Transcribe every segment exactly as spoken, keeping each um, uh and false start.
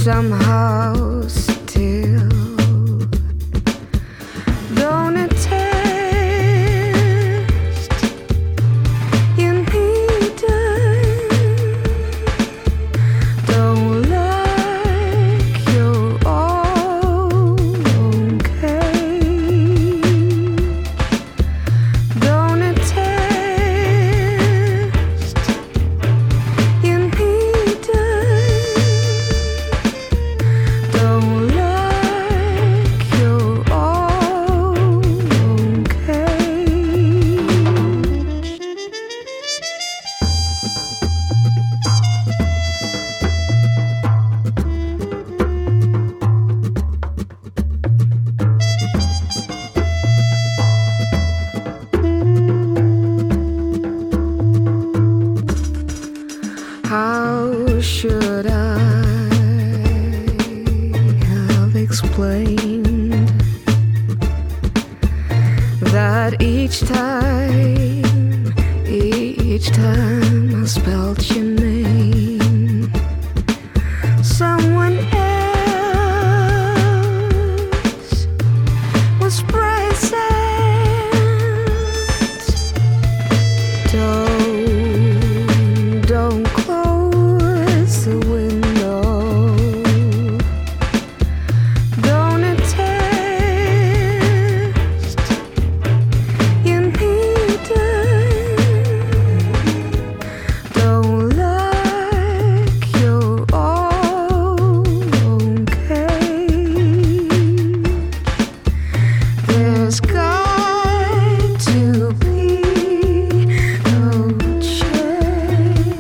somehow still don't it taste you need it, don't like you're all okay, don't it taste you need it, don't like you're all okay. How should I have explained that each time, each time I spelled your name, someone else was present? Don't, don't close the window. Don't it taste you need it, don't like you're all okay. There's got to be no change.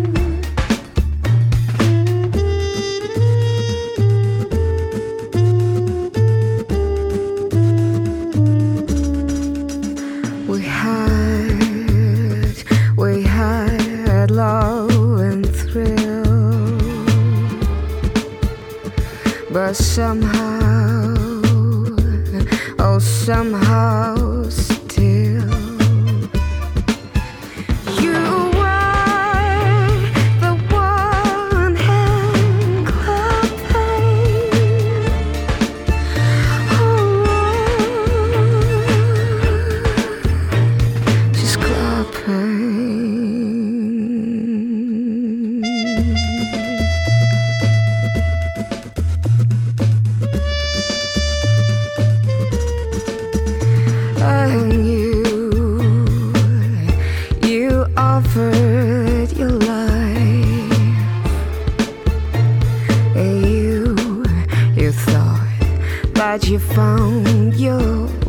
We had, we had love and thrill, but somehow, oh somehow still, you were the one hand clapping. Oh, just clapping. And you, you offered your life, and you, you thought that you found your